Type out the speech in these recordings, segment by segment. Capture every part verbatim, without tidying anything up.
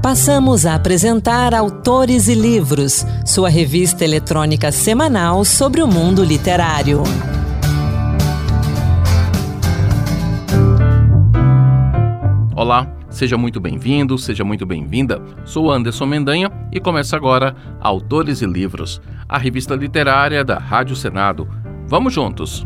Passamos a apresentar Autores e Livros, sua revista eletrônica semanal sobre o mundo literário. Olá, seja muito bem-vindo, seja muito bem-vinda. Sou Anderson Mendanha e começa agora Autores e Livros, a revista literária da Rádio Senado. Vamos juntos!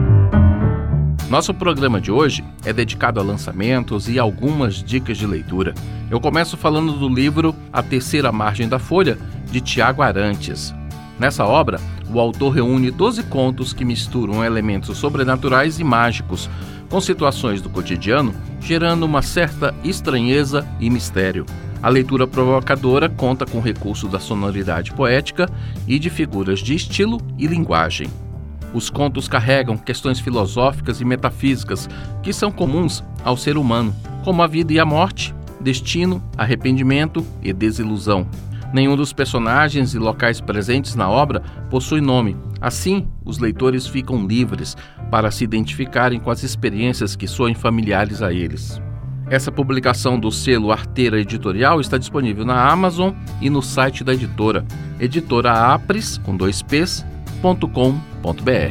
Nosso programa de hoje é dedicado a lançamentos e algumas dicas de leitura. Eu começo falando do livro A Terceira Margem da Folha, de Tiago Arantes. Nessa obra, o autor reúne doze contos que misturam elementos sobrenaturais e mágicos, com situações do cotidiano, gerando uma certa estranheza e mistério. A leitura provocadora conta com recurso da sonoridade poética e de figuras de estilo e linguagem. Os contos carregam questões filosóficas e metafísicas que são comuns ao ser humano, como a vida e a morte, destino, arrependimento e desilusão. Nenhum dos personagens e locais presentes na obra possui nome. Assim, os leitores ficam livres para se identificarem com as experiências que soem familiares a eles. Essa publicação do selo Arteira Editorial está disponível na Amazon e no site da editora, editoraapres, com dois p's, ponto com ponto br.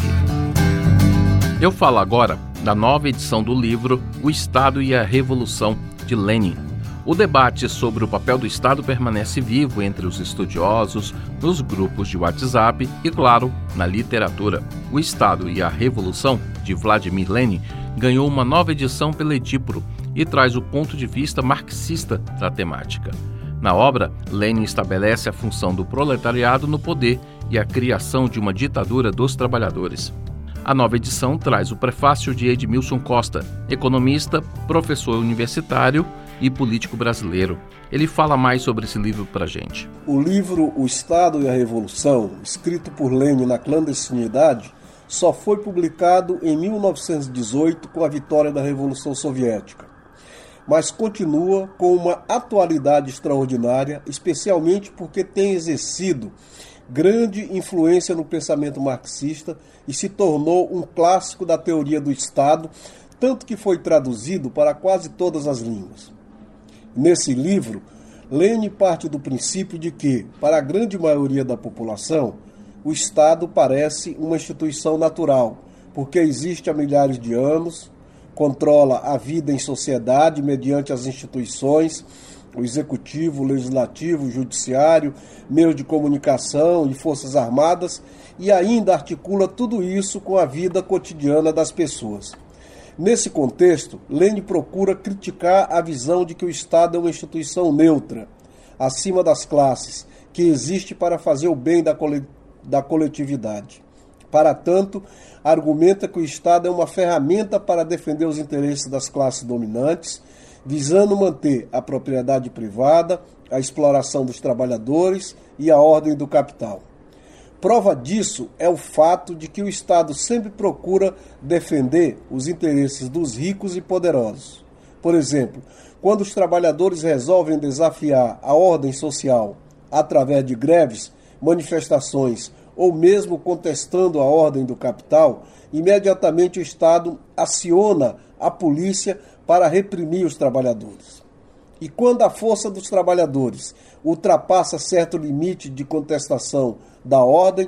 Eu falo agora da nova edição do livro O Estado e a Revolução, de Lenin. O debate sobre o papel do Estado permanece vivo entre os estudiosos, nos grupos de WhatsApp e, claro, na literatura. O Estado e a Revolução, de Vladimir Lenin, ganhou uma nova edição pela Edíporo e traz o ponto de vista marxista da temática. Na obra, Lenin estabelece a função do proletariado no poder e a criação de uma ditadura dos trabalhadores. A nova edição traz o prefácio de Edmilson Costa, economista, professor universitário e político brasileiro. Ele fala mais sobre esse livro para a gente. O livro O Estado e a Revolução, escrito por Lenin na clandestinidade, só foi publicado em mil novecentos e dezoito com a vitória da Revolução Soviética, mas continua com uma atualidade extraordinária, especialmente porque tem exercido grande influência no pensamento marxista e se tornou um clássico da teoria do Estado, tanto que foi traduzido para quase todas as línguas. Nesse livro, Lenin parte do princípio de que, para a grande maioria da população, o Estado parece uma instituição natural, porque existe há milhares de anos, controla a vida em sociedade mediante as instituições, o executivo, o legislativo, o judiciário, meios de comunicação e forças armadas, e ainda articula tudo isso com a vida cotidiana das pessoas. Nesse contexto, Lenin procura criticar a visão de que o Estado é uma instituição neutra, acima das classes, que existe para fazer o bem da, cole... da coletividade. Para tanto, argumenta que o Estado é uma ferramenta para defender os interesses das classes dominantes, visando manter a propriedade privada, a exploração dos trabalhadores e a ordem do capital. Prova disso é o fato de que o Estado sempre procura defender os interesses dos ricos e poderosos. Por exemplo, quando os trabalhadores resolvem desafiar a ordem social através de greves, manifestações ou mesmo contestando a ordem do capital, imediatamente o Estado aciona a polícia para reprimir os trabalhadores. E quando a força dos trabalhadores ultrapassa certo limite de contestação da ordem,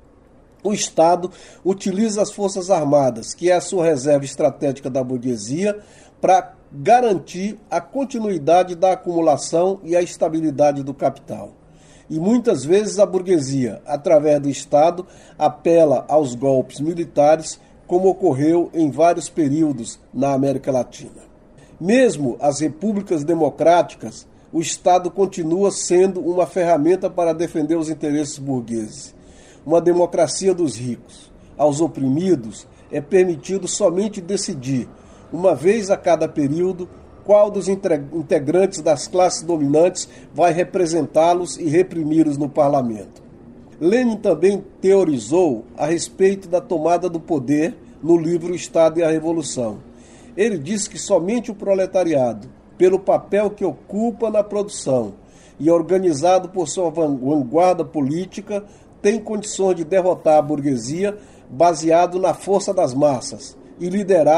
o Estado utiliza as forças armadas, que é a sua reserva estratégica da burguesia, para garantir a continuidade da acumulação e a estabilidade do capital. E muitas vezes a burguesia, através do Estado, apela aos golpes militares, como ocorreu em vários períodos na América Latina. Mesmo as repúblicas democráticas, o Estado continua sendo uma ferramenta para defender os interesses burgueses. Uma democracia dos ricos. Aos oprimidos é permitido somente decidir, uma vez a cada período, qual dos integrantes das classes dominantes vai representá-los e reprimi-los no parlamento. Lenin também teorizou a respeito da tomada do poder no livro O Estado e a Revolução. Ele diz que somente o proletariado, pelo papel que ocupa na produção e organizado por sua vanguarda política, tem condições de derrotar a burguesia baseado na força das massas e liderar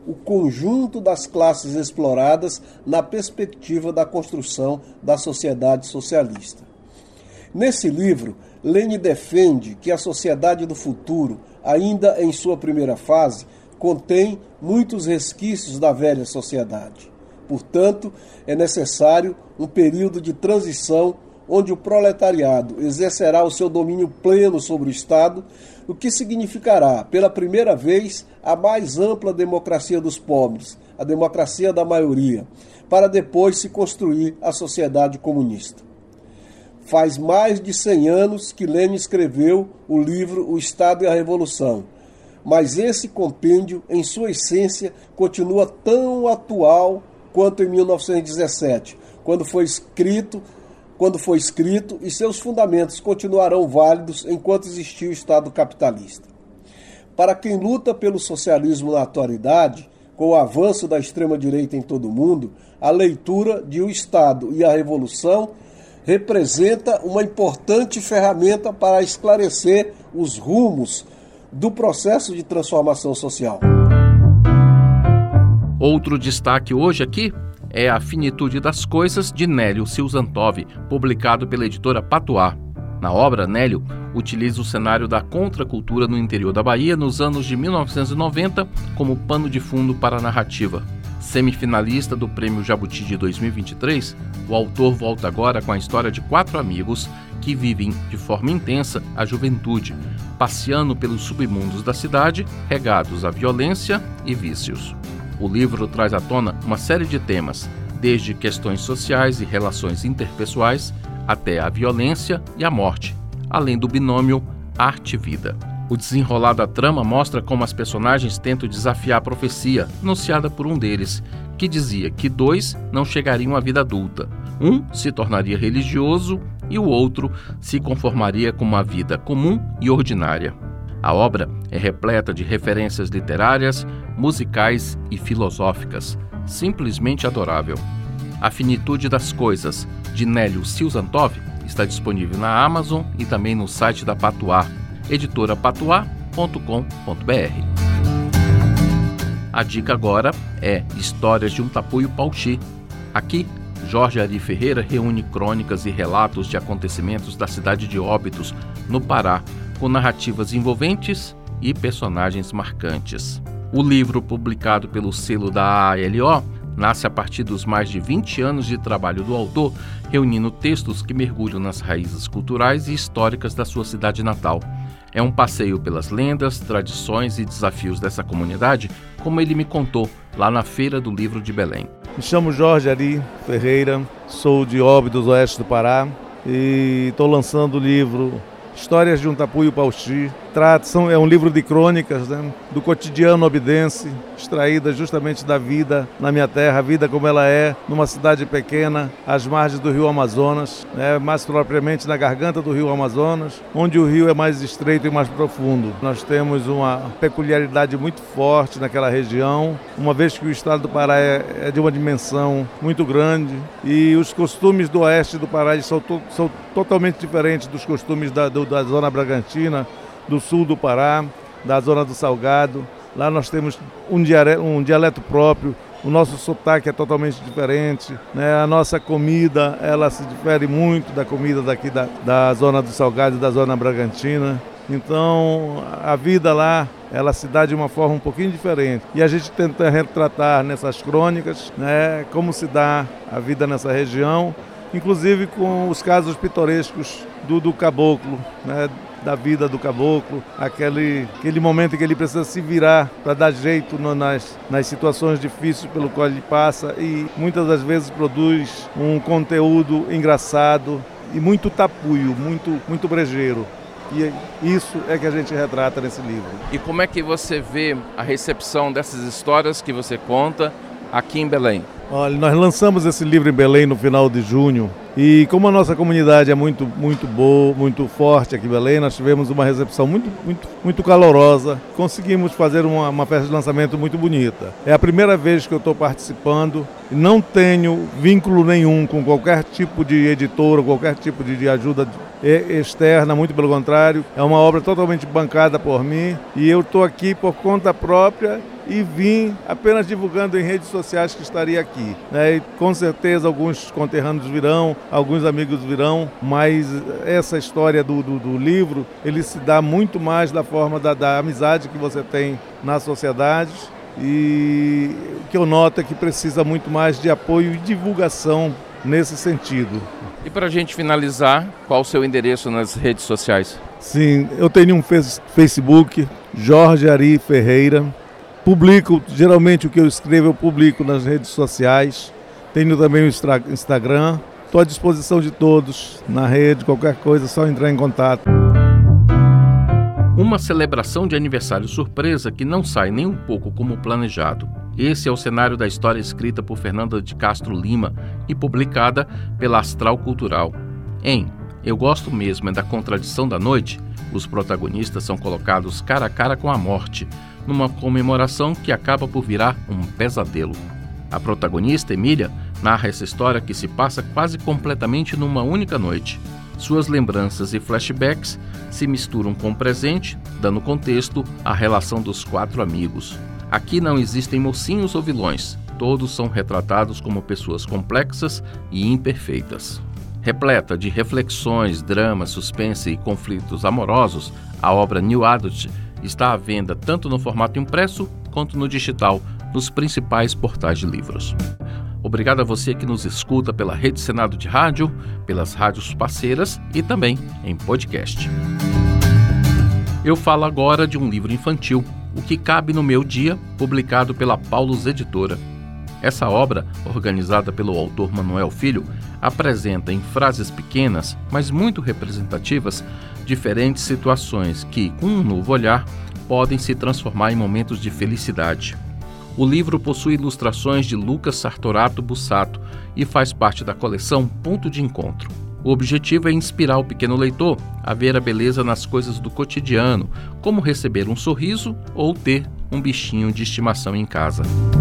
o conjunto das classes exploradas na perspectiva da construção da sociedade socialista. Nesse livro, Lênin defende que a sociedade do futuro, ainda em sua primeira fase, contém muitos resquícios da velha sociedade. Portanto, é necessário um período de transição onde o proletariado exercerá o seu domínio pleno sobre o Estado, o que significará, pela primeira vez, a mais ampla democracia dos pobres, a democracia da maioria, para depois se construir a sociedade comunista. Faz mais de cem anos que Lênin escreveu o livro O Estado e a Revolução, mas esse compêndio, em sua essência, continua tão atual quanto em mil novecentos e dezessete, quando foi escrito, quando foi escrito, e seus fundamentos continuarão válidos enquanto existir o Estado capitalista. Para quem luta pelo socialismo na atualidade, com o avanço da extrema-direita em todo o mundo, a leitura de O Estado e a Revolução representa uma importante ferramenta para esclarecer os rumos do processo de transformação social. Outro destaque hoje aqui é A Finitude das Coisas, de Nélio Silzantov, publicado pela editora Patuá. Na obra, Nélio utiliza o cenário da contracultura no interior da Bahia nos anos de mil novecentos e noventa como pano de fundo para a narrativa. Semifinalista do Prêmio Jabuti de dois mil e vinte e três, o autor volta agora com a história de quatro amigos que vivem de forma intensa a juventude, passeando pelos submundos da cidade, regados à violência e vícios. O livro traz à tona uma série de temas, desde questões sociais e relações interpessoais até a violência e a morte, além do binômio arte-vida. O desenrolar da trama mostra como as personagens tentam desafiar a profecia anunciada por um deles, que dizia que dois não chegariam à vida adulta. Um se tornaria religioso e o outro se conformaria com uma vida comum e ordinária. A obra é repleta de referências literárias, musicais e filosóficas, simplesmente adorável. A Finitude das Coisas, de Nélio Silzantov, está disponível na Amazon e também no site da Patuá, editora patuá ponto com ponto b r. A dica agora é Histórias de um Tapuio Pauxi. Aqui, Jorge Ari Ferreira reúne crônicas e relatos de acontecimentos da cidade de Óbidos, no Pará, com narrativas envolventes e personagens marcantes. O livro, publicado pelo selo da A L O, nasce a partir dos mais de vinte anos de trabalho do autor, reunindo textos que mergulham nas raízes culturais e históricas da sua cidade natal. É um passeio pelas lendas, tradições e desafios dessa comunidade, como ele me contou lá na Feira do Livro de Belém. Me chamo Jorge Ari Ferreira, sou de Óbidos, oeste do Pará, e estou lançando o livro Histórias de um Tapuio Pauxi. Trata, é um livro de crônicas, né, do cotidiano obidense, extraídas justamente da vida na minha terra, a vida como ela é, numa cidade pequena, às margens do rio Amazonas, né, mais propriamente na garganta do rio Amazonas, onde o rio é mais estreito e mais profundo. Nós temos uma peculiaridade muito forte naquela região, uma vez que o estado do Pará é, é de uma dimensão muito grande e os costumes do oeste do Pará são, to, são totalmente diferentes dos costumes da, do, da zona Bragantina, do sul do Pará, da zona do Salgado. Lá nós temos um dialeto, um dialeto próprio, o nosso sotaque é totalmente diferente, né? A nossa comida, ela se difere muito da comida daqui da, da zona do Salgado e da zona Bragantina. Então, a vida lá, ela se dá de uma forma um pouquinho diferente. E a gente tenta retratar nessas crônicas, né, como se dá a vida nessa região, inclusive com os casos pitorescos do, do caboclo, né, da vida do caboclo, aquele, aquele momento em que ele precisa se virar para dar jeito no, nas, nas situações difíceis pelo qual ele passa e muitas das vezes produz um conteúdo engraçado e muito tapuio, muito, muito brejeiro. E isso é que a gente retrata nesse livro. E como é que você vê a recepção dessas histórias que você conta aqui em Belém? Olha, nós lançamos esse livro em Belém no final de junho e como a nossa comunidade é muito, muito boa, muito forte aqui em Belém, nós tivemos uma recepção muito, muito, muito calorosa. Conseguimos fazer uma, uma festa de lançamento muito bonita. É a primeira vez que eu estou participando e não tenho vínculo nenhum com qualquer tipo de editora, qualquer tipo de, de ajuda externa, muito pelo contrário, é uma obra totalmente bancada por mim e eu estou aqui por conta própria e vim apenas divulgando em redes sociais que estaria aqui. Né? E com certeza alguns conterrâneos virão, alguns amigos virão, mas essa história do, do, do livro, ele se dá muito mais da forma da, da amizade que você tem na sociedade e o que eu noto é que precisa muito mais de apoio e divulgação nesse sentido. E para a gente finalizar, qual o seu endereço nas redes sociais? Sim, eu tenho um Facebook, Jorge Ari Ferreira. Publico, geralmente o que eu escrevo eu publico nas redes sociais. Tenho também o Instagram. Estou à disposição de todos na rede, qualquer coisa, é só entrar em contato. Uma celebração de aniversário surpresa que não sai nem um pouco como planejado. Esse é o cenário da história escrita por Fernanda de Castro Lima e publicada pela Astral Cultural. Em Eu Gosto Mesmo é da Contradição da Noite, os protagonistas são colocados cara a cara com a morte, numa comemoração que acaba por virar um pesadelo. A protagonista, Emília, narra essa história que se passa quase completamente numa única noite. Suas lembranças e flashbacks se misturam com o presente, dando contexto à relação dos quatro amigos. Aqui não existem mocinhos ou vilões, todos são retratados como pessoas complexas e imperfeitas. Repleta de reflexões, drama, suspense e conflitos amorosos, a obra New Adult está à venda tanto no formato impresso quanto no digital, nos principais portais de livros. Obrigado a você que nos escuta pela Rede Senado de Rádio, pelas rádios parceiras e também em podcast. Eu falo agora de um livro infantil, O que Cabe no Meu Dia, publicado pela Paulus Editora. Essa obra, organizada pelo autor Manuel Filho, apresenta em frases pequenas, mas muito representativas, diferentes situações que, com um novo olhar, podem se transformar em momentos de felicidade. O livro possui ilustrações de Lucas Sartorato Bussato e faz parte da coleção Ponto de Encontro. O objetivo é inspirar o pequeno leitor a ver a beleza nas coisas do cotidiano, como receber um sorriso ou ter um bichinho de estimação em casa.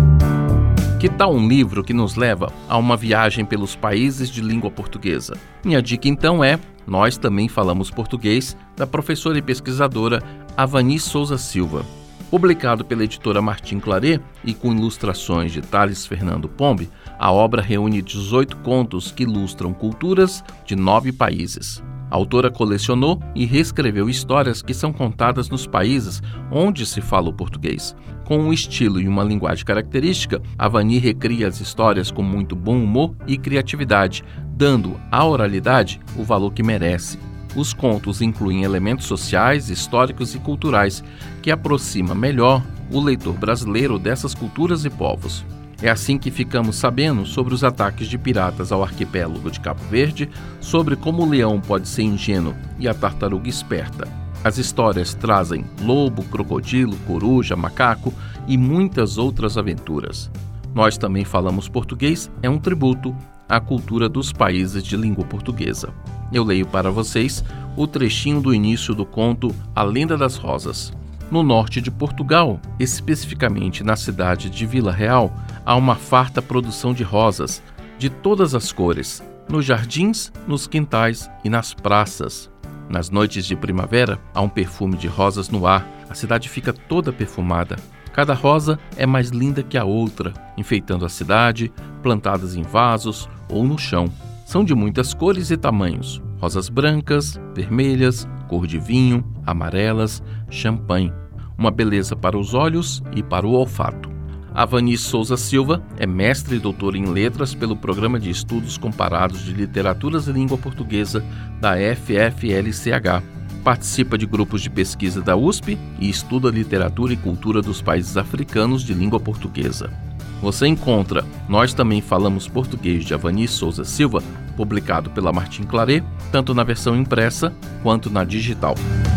Que tal um livro que nos leva a uma viagem pelos países de língua portuguesa? Minha dica então é Nós Também Falamos Português, da professora e pesquisadora Avani Souza Silva. Publicado pela editora Martim Claret e com ilustrações de Thales Fernando Pombe, a obra reúne dezoito contos que ilustram culturas de nove países. A autora colecionou e reescreveu histórias que são contadas nos países onde se fala o português. Com um estilo e uma linguagem característica, Avani recria as histórias com muito bom humor e criatividade, dando à oralidade o valor que merece. Os contos incluem elementos sociais, históricos e culturais que aproximam melhor o leitor brasileiro dessas culturas e povos. É assim que ficamos sabendo sobre os ataques de piratas ao arquipélago de Cabo Verde, sobre como o leão pode ser ingênuo e a tartaruga esperta. As histórias trazem lobo, crocodilo, coruja, macaco e muitas outras aventuras. Nós Também Falamos Português é um tributo à cultura dos países de língua portuguesa. Eu leio para vocês o trechinho do início do conto A Lenda das Rosas. No norte de Portugal, especificamente na cidade de Vila Real, há uma farta produção de rosas, de todas as cores, nos jardins, nos quintais e nas praças. Nas noites de primavera, há um perfume de rosas no ar, a cidade fica toda perfumada. Cada rosa é mais linda que a outra, enfeitando a cidade, plantadas em vasos ou no chão. São de muitas cores e tamanhos, rosas brancas, vermelhas, cor de vinho, amarelas, champanhe. Uma beleza para os olhos e para o olfato. Avani Souza Silva é mestre e doutora em letras pelo Programa de Estudos Comparados de Literaturas e Língua Portuguesa da F F L C H. Participa de grupos de pesquisa da U S P e estuda literatura e cultura dos países africanos de língua portuguesa. Você encontra Nós Também Falamos Português de Avani Souza Silva, publicado pela Martim Claret, tanto na versão impressa quanto na digital.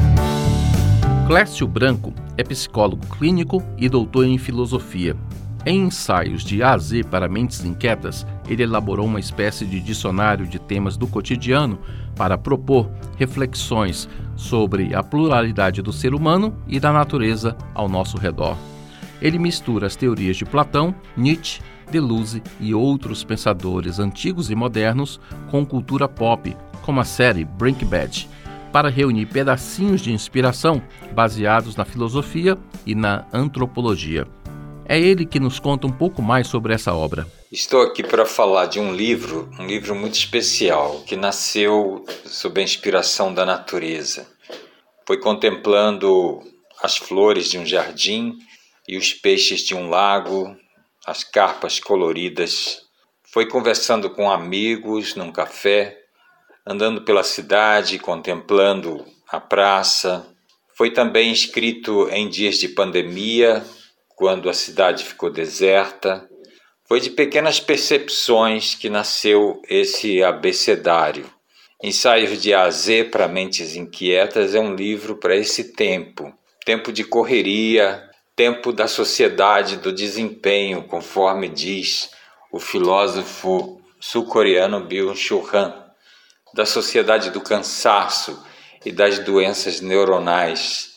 Clécio Branco é psicólogo clínico e doutor em filosofia. Em Ensaios de A a Z para Mentes Inquietas, ele elaborou uma espécie de dicionário de temas do cotidiano para propor reflexões sobre a pluralidade do ser humano e da natureza ao nosso redor. Ele mistura as teorias de Platão, Nietzsche, Deleuze e outros pensadores antigos e modernos com cultura pop, como a série Breaking Bad, para reunir pedacinhos de inspiração baseados na filosofia e na antropologia. É ele que nos conta um pouco mais sobre essa obra. Estou aqui para falar de um livro, um livro muito especial, que nasceu sob a inspiração da natureza. Foi contemplando as flores de um jardim e os peixes de um lago, as carpas coloridas. Foi conversando com amigos num café, andando pela cidade, contemplando a praça. Foi também escrito em dias de pandemia, quando a cidade ficou deserta. Foi de pequenas percepções que nasceu esse abecedário. Ensaios de A a Z para Mentes Inquietas é um livro para esse tempo. Tempo de correria, tempo da sociedade do desempenho, conforme diz o filósofo sul-coreano Byung-Chul Han, da sociedade do cansaço e das doenças neuronais.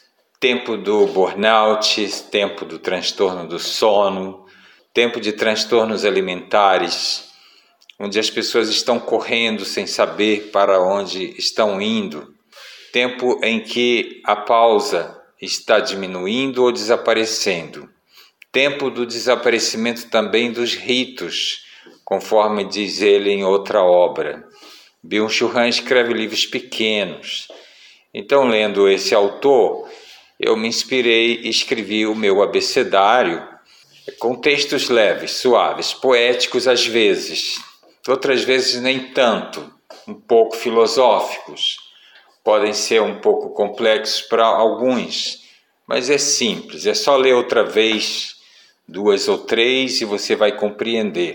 Tempo do burnout, tempo do transtorno do sono, tempo de transtornos alimentares, onde as pessoas estão correndo sem saber para onde estão indo. Tempo em que a pausa está diminuindo ou desaparecendo. Tempo do desaparecimento também dos ritos, conforme diz ele em outra obra. Byung-Chul Han escreve livros pequenos. Então, lendo esse autor, eu me inspirei e escrevi o meu abecedário, com textos leves, suaves, poéticos às vezes, outras vezes nem tanto, um pouco filosóficos. Podem ser um pouco complexos para alguns, mas é simples, é só ler outra vez, duas ou três, e você vai compreender.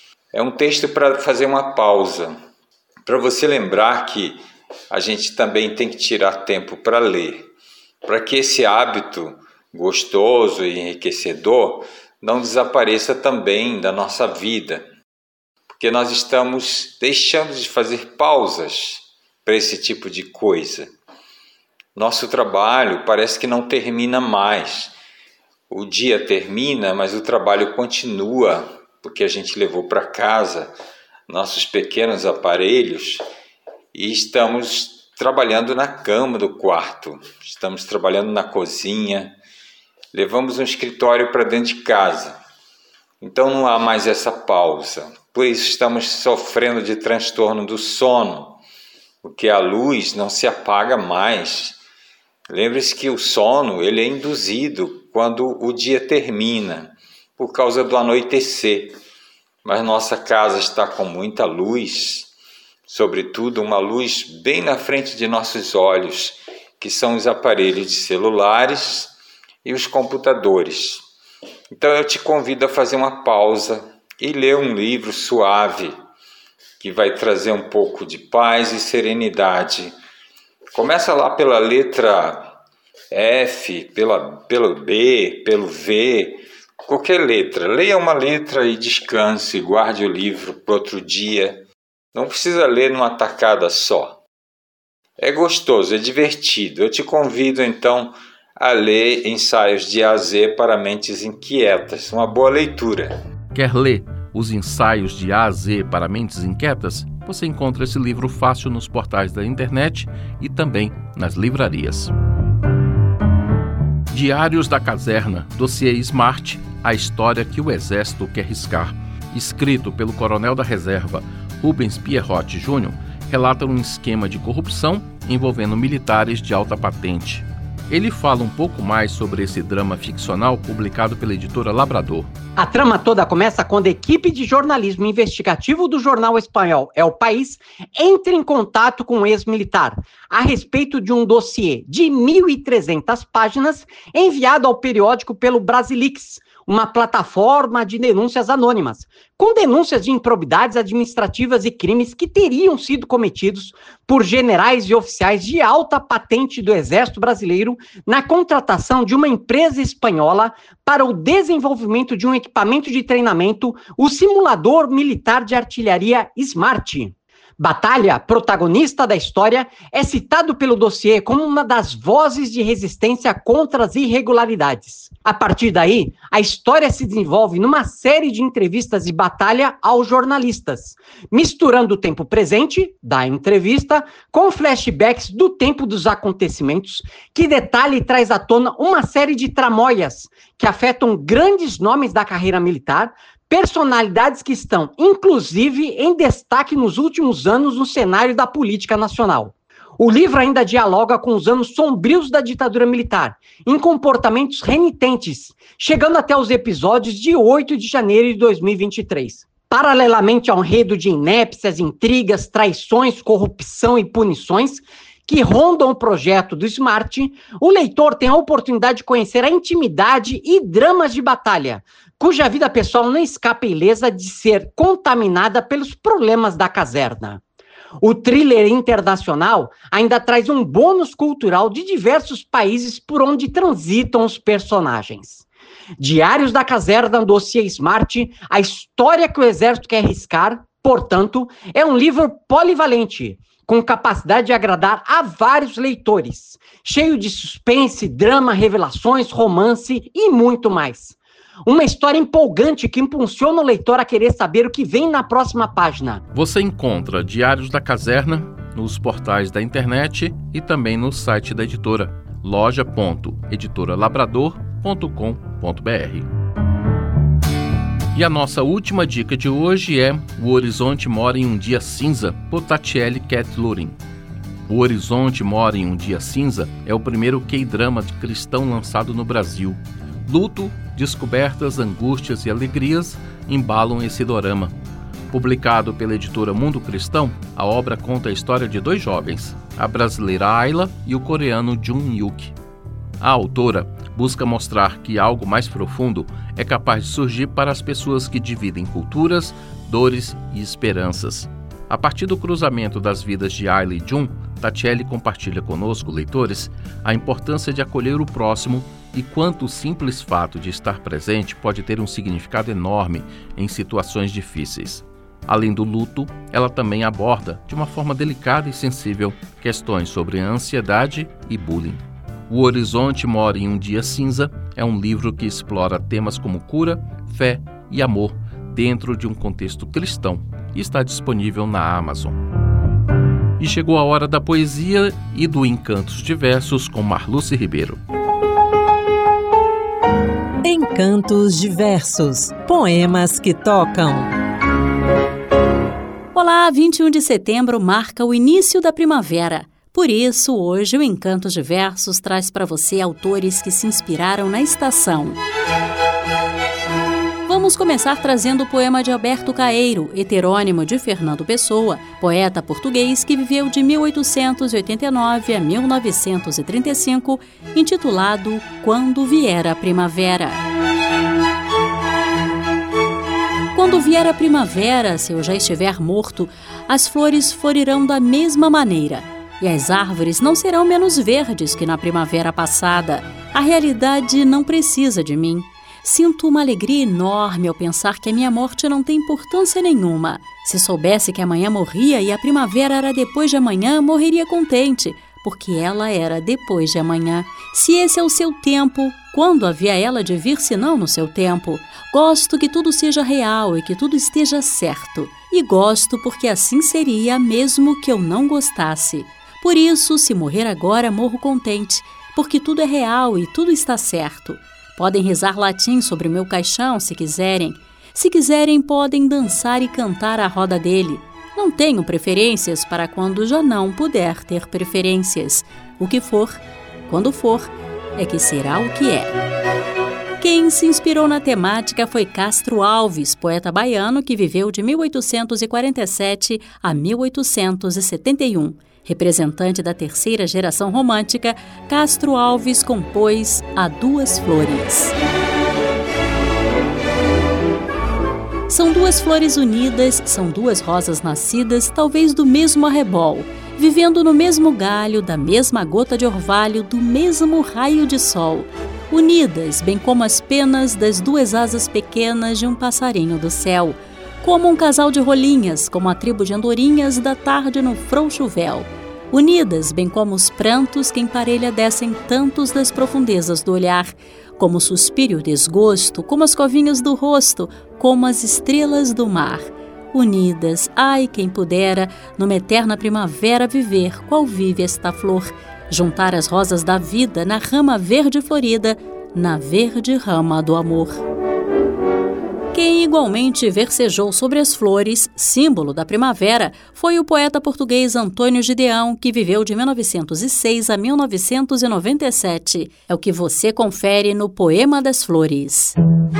É um texto para fazer uma pausa, para você lembrar que a gente também tem que tirar tempo para ler, para que esse hábito gostoso e enriquecedor não desapareça também da nossa vida, porque nós estamos deixando de fazer pausas para esse tipo de coisa. Nosso trabalho parece que não termina mais. O dia termina, mas o trabalho continua, porque a gente levou para casa nossos pequenos aparelhos e estamos trabalhando na cama do quarto, estamos trabalhando na cozinha, levamos um escritório para dentro de casa. Então não há mais essa pausa. Por isso estamos sofrendo de transtorno do sono, porque a luz não se apaga mais. Lembre-se que o sono ele é induzido quando o dia termina, por causa do anoitecer. Mas nossa casa está com muita luz, sobretudo uma luz bem na frente de nossos olhos, que são os aparelhos de celulares e os computadores. Então eu te convido a fazer uma pausa e ler um livro suave, que vai trazer um pouco de paz e serenidade. Começa lá pela letra F, pela, pelo B, pelo V, qualquer letra. Leia uma letra e descanse, guarde o livro para outro dia. Não precisa ler numa tacada só. É gostoso, é divertido. Eu te convido então a ler Ensaios de A a Z para Mentes Inquietas. Uma boa leitura. Quer ler Os Ensaios de A a Z para Mentes Inquietas? Você encontra esse livro fácil nos portais da internet e também nas livrarias. Diários da Caserna, dossiê Smart, a história que o Exército quer riscar. Escrito pelo coronel da reserva Rubens Pierrotti Júnior, relata um esquema de corrupção envolvendo militares de alta patente. Ele fala um pouco mais sobre esse drama ficcional publicado pela editora Labrador. A trama toda começa quando a equipe de jornalismo investigativo do jornal espanhol El País entra em contato com um ex-militar a respeito de um dossiê de mil e trezentas páginas enviado ao periódico pelo Brasilix, uma plataforma de denúncias anônimas, com denúncias de improbidades administrativas e crimes que teriam sido cometidos por generais e oficiais de alta patente do Exército Brasileiro na contratação de uma empresa espanhola para o desenvolvimento de um equipamento de treinamento, o simulador militar de artilharia Smart. Batalha, protagonista da história, é citado pelo dossiê como uma das vozes de resistência contra as irregularidades. A partir daí, a história se desenvolve numa série de entrevistas de Batalha aos jornalistas, misturando o tempo presente, da entrevista, com flashbacks do tempo dos acontecimentos, que detalha e traz à tona uma série de tramóias que afetam grandes nomes da carreira militar, personalidades que estão, inclusive, em destaque nos últimos anos no cenário da política nacional. O livro ainda dialoga com os anos sombrios da ditadura militar, em comportamentos renitentes, chegando até os episódios de oito de janeiro de dois mil e vinte e três. Paralelamente ao enredo de inépcias, intrigas, traições, corrupção e punições que rondam o projeto do Smart, o leitor tem a oportunidade de conhecer a intimidade e dramas de Batalha, cuja vida pessoal não escapa ilesa de ser contaminada pelos problemas da caserna. O thriller internacional ainda traz um bônus cultural de diversos países por onde transitam os personagens. Diários da Caserna, dossiê Smart, a história que o Exército quer riscar, portanto, é um livro polivalente, com capacidade de agradar a vários leitores, cheio de suspense, drama, revelações, romance e muito mais. Uma história empolgante que impulsiona o leitor a querer saber o que vem na próxima página. Você encontra Diários da Caserna nos portais da internet e também no site da editora, loja ponto editora labrador ponto com ponto b r. E a nossa última dica de hoje é O Horizonte Mora em um Dia Cinza, por Tatiele Cat-Lurin. O Horizonte Mora em um Dia Cinza é o primeiro K-drama de cristão lançado no Brasil. Luto, descobertas, angústias e alegrias embalam esse dorama. Publicado pela editora Mundo Cristão, a obra conta a história de dois jovens, a brasileira Ayla e o coreano Jun Yuk. A autora busca mostrar que algo mais profundo é capaz de surgir para as pessoas que dividem culturas, dores e esperanças. A partir do cruzamento das vidas de Ayla e Jun, Tatiele compartilha conosco, leitores, a importância de acolher o próximo e quanto o simples fato de estar presente pode ter um significado enorme em situações difíceis. Além do luto, ela também aborda, de uma forma delicada e sensível, questões sobre ansiedade e bullying. O Horizonte Mora em um Dia Cinza é um livro que explora temas como cura, fé e amor dentro de um contexto cristão e está disponível na Amazon. E chegou a hora da poesia e do Encantos de Versos com Marluce Ribeiro. Encantos de Versos, poemas que tocam. Olá, vinte e um de setembro marca o início da primavera. Por isso, hoje o Encantos de Versos traz para você autores que se inspiraram na estação. Vamos começar trazendo o poema de Alberto Caeiro, heterônimo de Fernando Pessoa, poeta português que viveu de mil oitocentos e oitenta e nove a mil novecentos e trinta e cinco, intitulado Quando Vier a Primavera. Quando vier a primavera, se eu já estiver morto, as flores florirão da mesma maneira. E as árvores não serão menos verdes que na primavera passada. A realidade não precisa de mim. Sinto uma alegria enorme ao pensar que a minha morte não tem importância nenhuma. Se soubesse que amanhã morria e a primavera era depois de amanhã, morreria contente, porque ela era depois de amanhã. Se esse é o seu tempo, quando havia ela de vir senão no seu tempo? Gosto que tudo seja real e que tudo esteja certo. E gosto porque assim seria mesmo que eu não gostasse. Por isso, se morrer agora, morro contente, porque tudo é real e tudo está certo. Podem rezar latim sobre o meu caixão, se quiserem. Se quiserem, podem dançar e cantar à roda dele. Não tenho preferências para quando já não puder ter preferências. O que for, quando for, é que será o que é. Quem se inspirou na temática foi Castro Alves, poeta baiano que viveu de mil oitocentos e quarenta e sete a mil oitocentos e setenta e um. Representante da terceira geração romântica, Castro Alves compôs A Duas Flores. São duas flores unidas, são duas rosas nascidas, talvez do mesmo arrebol, vivendo no mesmo galho, da mesma gota de orvalho, do mesmo raio de sol, unidas, bem como as penas das duas asas pequenas de um passarinho do céu, como um casal de rolinhas, como a tribo de andorinhas da tarde no frouxo véu. Unidas, bem como os prantos que em parelha descem tantos das profundezas do olhar, como o suspiro e o desgosto, como as covinhas do rosto, como as estrelas do mar. Unidas, ai quem pudera, numa eterna primavera viver, qual vive esta flor, juntar as rosas da vida na rama verde florida, na verde rama do amor. Quem igualmente versejou sobre as flores, símbolo da primavera, foi o poeta português Antônio Gideão, que viveu de mil novecentos e seis a mil novecentos e noventa e sete. É o que você confere no Poema das Flores.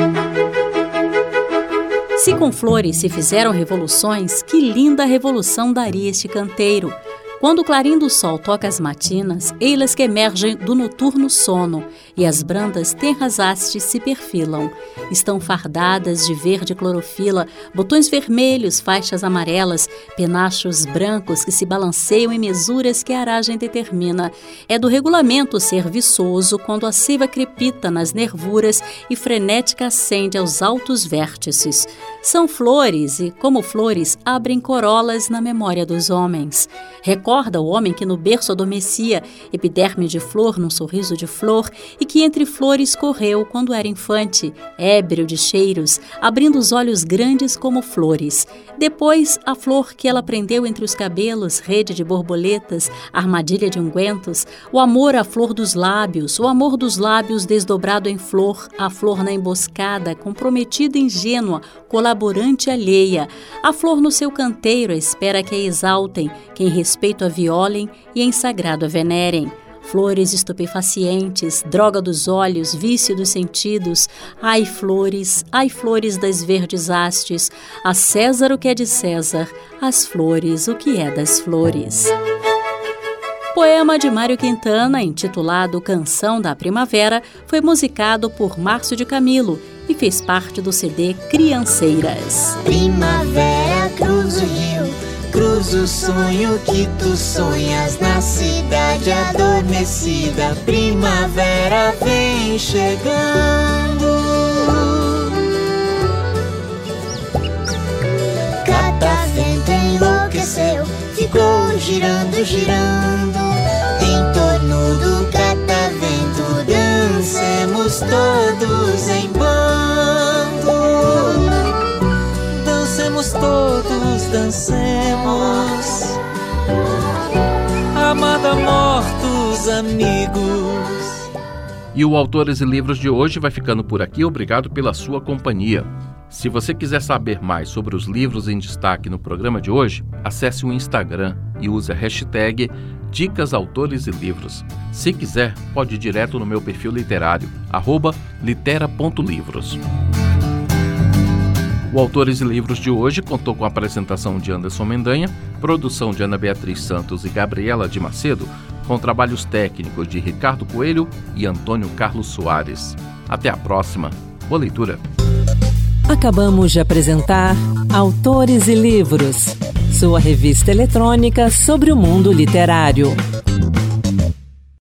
Se com flores se fizeram revoluções, que linda revolução daria este canteiro! Quando o clarim do sol toca as matinas, ei-las que emergem do noturno sono, e as brandas tenras hastes se perfilam. Estão fardadas de verde clorofila, botões vermelhos, faixas amarelas, penachos brancos que se balanceiam em mesuras que a aragem determina. É do regulamento ser viçoso quando a seiva crepita nas nervuras e frenética acende aos altos vértices. São flores e, como flores, abrem corolas na memória dos homens. Recorda o homem que no berço adormecia, epiderme de flor num sorriso de flor, e que entre flores correu quando era infante, ébrio de cheiros, abrindo os olhos grandes como flores. Depois, a flor que ela prendeu entre os cabelos, rede de borboletas, armadilha de ungüentos, o amor à flor dos lábios, o amor dos lábios desdobrado em flor, a flor na emboscada, comprometida ingênua, colaborante alheia, a flor no seu canteiro espera que a exaltem, que em respeito a violem e em sagrado a venerem. Flores estupefacientes, droga dos olhos, vício dos sentidos. Ai, flores, ai, flores das verdes hastes, a César o que é de César, as flores o que é das flores. Poema de Mário Quintana, intitulado Canção da Primavera, foi musicado por Márcio de Camilo e fez parte do C D Crianceiras. Primavera, cruza o rio, cruza o sonho que tu sonhas na cidade adormecida. Primavera vem chegando. Catavento enlouqueceu, ficou girando, girando. Em torno do catavento dancemos todos em bando. Dancemos todos, dancemos. Amada, mortos, amigos. E o Autores e Livros de hoje vai ficando por aqui. Obrigado pela sua companhia. Se você quiser saber mais sobre os livros em destaque no programa de hoje, acesse o Instagram e use a hashtag Dicas Autores e Livros. Se quiser, pode ir direto no meu perfil literário, arroba litera ponto livros. O Autores e Livros de hoje contou com a apresentação de Anderson Mendanha, produção de Ana Beatriz Santos e Gabriela de Macedo, com trabalhos técnicos de Ricardo Coelho e Antônio Carlos Soares. Até a próxima. Boa leitura. Acabamos de apresentar Autores e Livros, sua revista eletrônica sobre o mundo literário.